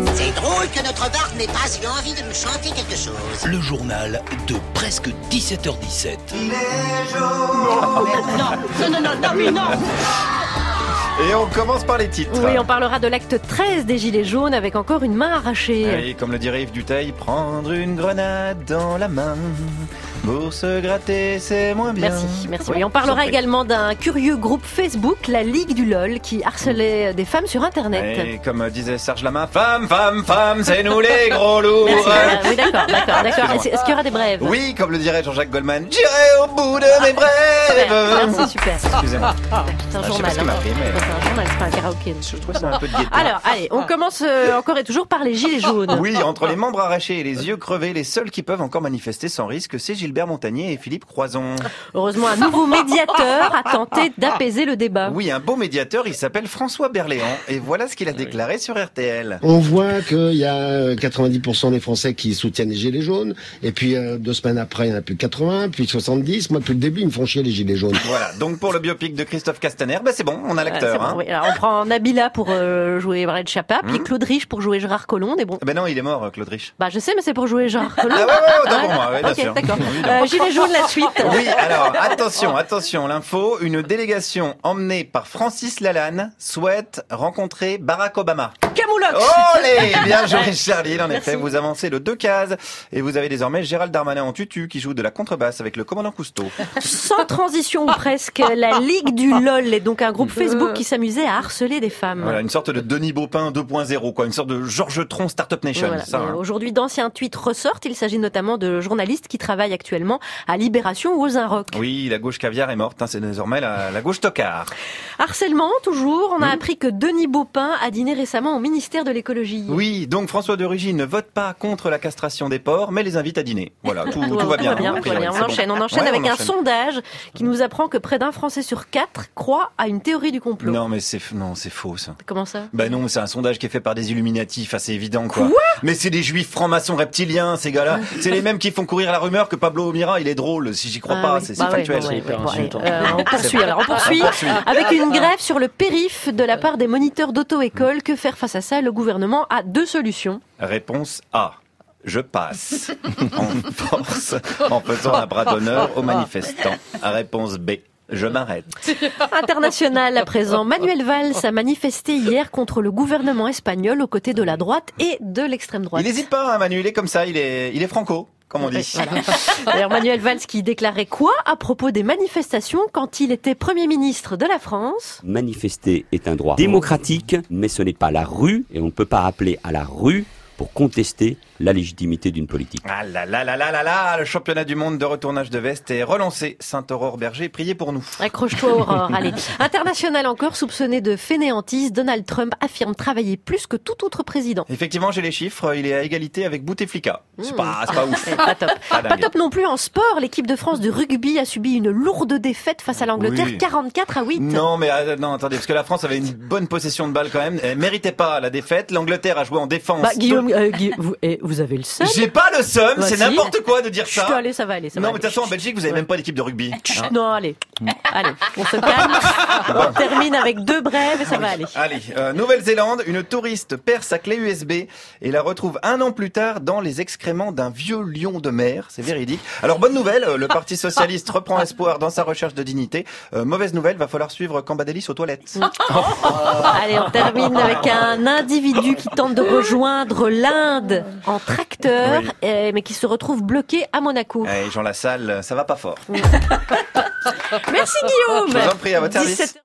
C'est drôle que notre Bart n'ait pas eu envie de nous chanter quelque chose. Le journal de presque 17h17. Non. Et on commence par les titres. Oui, on parlera de l'acte 13 des Gilets jaunes avec encore une main arrachée. Et comme le dirait Yves Duteil, prendre une grenade dans la main pour se gratter, c'est moins bien. Merci. Oui, on parlera également d'un curieux groupe Facebook, la Ligue du LOL, qui harcelait des femmes sur Internet. Et comme disait Serge Lama, femme, c'est nous les gros lourds. Merci. Oui, d'accord. Est-ce qu'il y aura des brèves? Oui, comme le dirait Jean-Jacques Goldman, j'irai au bout de mes brèves. Merci, super. Excusez-moi. C'est un journal. C'est un journal, c'est pas un karaoké. Je trouve ça un peu de gaieté. Alors, allez, on commence encore et toujours par les Gilets jaunes. Oui, entre les membres arrachés et les yeux crevés, les seuls qui peuvent encore manifester sans risque, c'est Gilbert Montagnier et Philippe Croizon. Heureusement, un nouveau médiateur a tenté d'apaiser le débat. Oui, un beau médiateur, il s'appelle François Berléand, et voilà ce qu'il a déclaré sur RTL. On voit qu'il y a 90% des Français qui soutiennent les Gilets jaunes, et puis 2 semaines après, il y en a plus de 80, puis 70. Moi, depuis le début, ils me font chier les Gilets jaunes. Voilà, donc pour le biopic de Christophe Castaner, c'est bon, on a l'acteur. Bon, oui. Alors, on prend Nabila pour jouer Brad Chapa, puis Claude Rich pour jouer Gérard Collomb, et bon. Non, il est mort, Claude Rich. Je sais, mais c'est pour jouer Gérard Collomb. Ah ouais, autant pour moi, bien sûr. D'accord. Gilets jaunes, la suite. Oui, alors, attention, l'info, une délégation emmenée par Francis Lalanne souhaite rencontrer Barack Obama. Camoulox. Olé, bien joué Charlie, en effet, vous avancez de 2 cases, et vous avez désormais Gérald Darmanin en tutu qui joue de la contrebasse avec le commandant Cousteau. Sans transition ou presque, la Ligue du LOL est donc un groupe Facebook qui s'amusait à harceler des femmes. Voilà, une sorte de Denis Baupin 2.0, quoi, une sorte de Georges Tron Startup Nation. Voilà. Ça, hein. Aujourd'hui, d'anciens tweets ressortent. Il s'agit notamment de journalistes qui travaillent actuellement à Libération ou aux Inrocks. Oui, la gauche caviar est morte, c'est désormais la gauche tocard. Harcèlement, toujours. On a appris que Denis Baupin a dîné récemment au ministère de l'écologie. Oui, donc François de Rugy ne vote pas contre la castration des porcs, mais les invite à dîner. Voilà, tout va bien. On enchaîne avec un sondage qui nous apprend que près d'un Français sur 4 croit à une théorie du complot. Non, mais c'est faux, ça. Comment ça? Non, c'est un sondage qui est fait par des Illuminati, c'est évident, quoi. Mais c'est des juifs francs-maçons reptiliens, ces gars-là. C'est les mêmes qui font courir la rumeur que Pablo Mira, il est drôle. Si j'y crois pas, c'est factuel. On poursuit avec une grève sur le périph de la part des moniteurs d'auto-école. Que faire face à ça? Le gouvernement a 2 solutions. Réponse A. Je passe en force en faisant un bras d'honneur aux manifestants. Réponse B. Je m'arrête. International à présent. Manuel Valls a manifesté hier contre le gouvernement espagnol aux côtés de la droite et de l'extrême droite. Il n'hésite pas, Manuel, il est comme ça, il est franco. Comme on dit. Voilà. D'ailleurs, Manuel Valls qui déclarait quoi à propos des manifestations quand il était Premier ministre de la France? Manifester est un droit démocratique, mais ce n'est pas la rue, et on ne peut pas appeler à la rue pour contester la légitimité d'une politique. Ah là là là là là là, le championnat du monde de retournage de veste est relancé. Sainte-Aurore Berger, priez pour nous. Accroche-toi Aurore, allez. International encore, soupçonné de fainéantise, Donald Trump affirme travailler plus que tout autre président. Effectivement, j'ai les chiffres, il est à égalité avec Bouteflika. C'est pas ouf. Pas top. Pas top non plus en sport, l'équipe de France de rugby a subi une lourde défaite face à l'Angleterre, 44-8. Non mais non, attendez, parce que la France avait une bonne possession de balle quand même, elle méritait pas la défaite, l'Angleterre a joué en défense. Guillaume, vous avez le seum? J'ai pas le seum, c'est n'importe quoi de dire ça. Allez, ça va aller. Non, mais de toute façon, en Belgique, vous avez même pas d'équipe de rugby. Non, allez, on se calme. On termine avec 2 brèves et ça va aller. Allez, Nouvelle-Zélande, une touriste perd sa clé USB et la retrouve 1 an plus tard dans les excréments d'un vieux lion de mer. C'est véridique. Alors, bonne nouvelle, le Parti Socialiste reprend espoir dans sa recherche de dignité. Mauvaise nouvelle, va falloir suivre Cambadélis aux toilettes. Allez, on termine avec un individu qui tente de rejoindre l'Inde en tracteur, mais qui se retrouve bloqué à Monaco. Jean Lassalle, ça va pas fort. Merci Guillaume. Je vous en prie, à votre service.